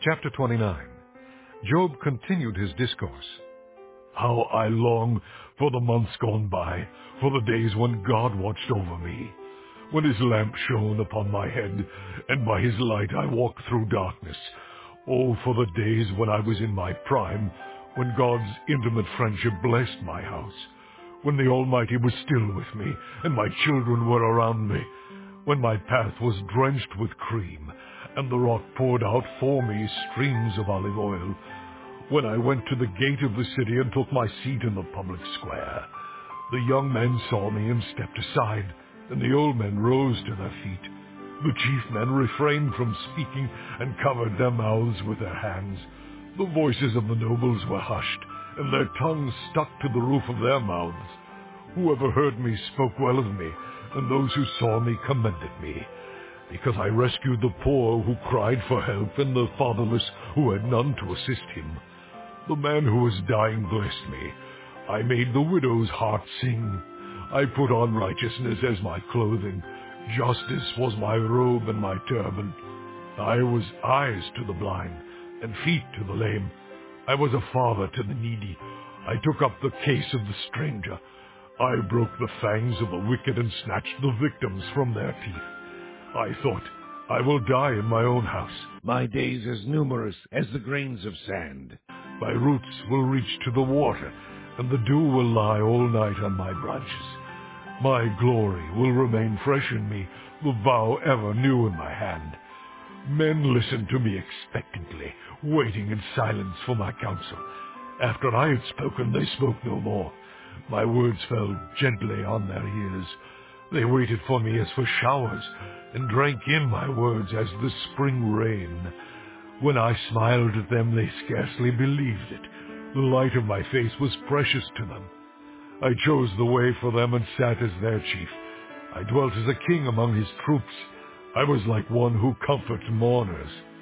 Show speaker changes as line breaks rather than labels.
Chapter 29. Job continued his discourse.
How I long for the months gone by, for the days when God watched over me, when his lamp shone upon my head, and by his light I walked through darkness. Oh, for the days when I was in my prime, when God's intimate friendship blessed my house, when the Almighty was still with me, and my children were around me, when my path was drenched with cream, and the rock poured out for me streams of olive oil, when I went to the gate of the city and took my seat in the public square. The young men saw me and stepped aside, and the old men rose to their feet. The chief men refrained from speaking and covered their mouths with their hands. The voices of the nobles were hushed, and their tongues stuck to the roof of their mouths. Whoever heard me spoke well of me, and those who saw me commended me, because I rescued the poor who cried for help, and the fatherless who had none to assist him. The man who was dying blessed me. I made the widow's heart sing. I put on righteousness as my clothing. Justice was my robe and my turban. I was eyes to the blind and feet to the lame. I was a father to the needy. I took up the case of the stranger. I broke the fangs of the wicked and snatched the victims from their teeth. I thought, I will die in my own house.
My days as numerous as the grains of sand.
My roots will reach to the water, and the dew will lie all night on my branches. My glory will remain fresh in me, the vow ever new in my hand. Men listened to me expectantly, waiting in silence for my counsel. After I had spoken, they spoke no more. My words fell gently on their ears. They waited for me as for showers, and drank in my words as the spring rain. When I smiled at them, they scarcely believed it. The light of my face was precious to them. I chose the way for them and sat as their chief. I dwelt as a king among his troops. I was like one who comforts mourners.